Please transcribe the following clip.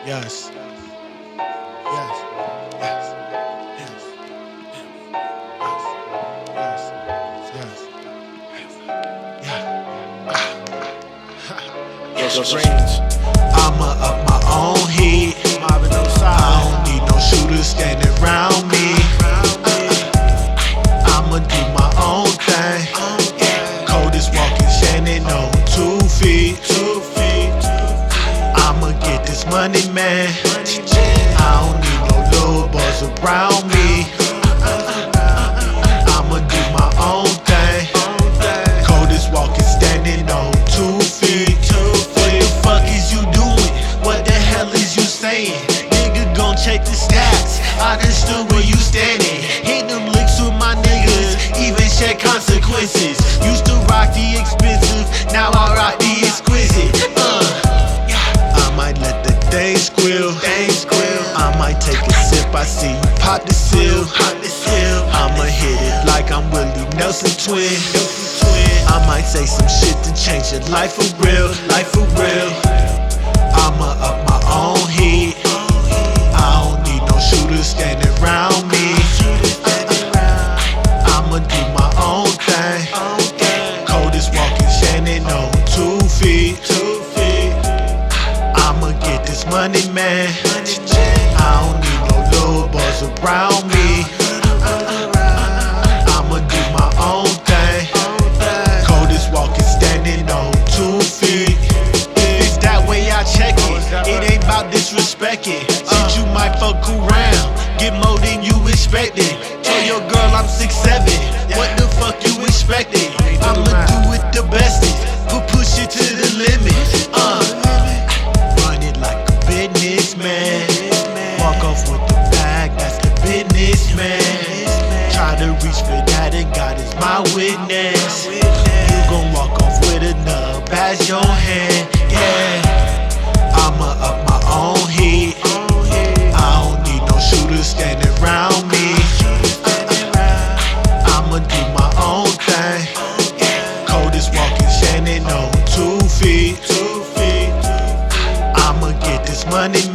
Yes. Yes. Yes. Yes. Yes. Yes. Yes. Yo, Supremes. I'ma up my own heat. I don't need no shooters standing around me. I'ma do my own thing. Coldest walking standing on 2 feet. I'ma get this money, man. I don't need no little boys around me. I'ma do my own thing. Coldest walking standing on 2 feet. What the fuck is you doing? What the hell is you saying? Nigga gon' check the stats. I understood where you standing. Hit them licks with my niggas, even check consequences. Used to rock the expensive, now I rock the exquisite. I might let the day squill. I might take a sip, I see you pop the seal. I'ma hit it like I'm Willie Nelson twin. I might say some shit to change your life for real, I'ma up my own heat. I don't need no shooters standing around me. I'ma do my own thing. Coldest walking standing on 2 feet. I'ma get this money, man. I don't need no little boys around me. I'ma do my own thing. Coldest walking standing on 2 feet. It's that way I check it. It ain't about disrespecting. Shit, you might fuck around, get more than you expected. Tell your girl I'm 6'7". What the fuck you expected? I'ma do it the bestest. Push it to the limit. Run it like a businessman. Walk off with the bag, that's the businessman. Try to reach for that and God is my witness. You gon' walk off with a nub as your hand, yeah. I'ma up my own heat. I don't need no shooters standing around me. I'ma do my own thing. Coldest walking standing on 2 feet. I'ma get this money,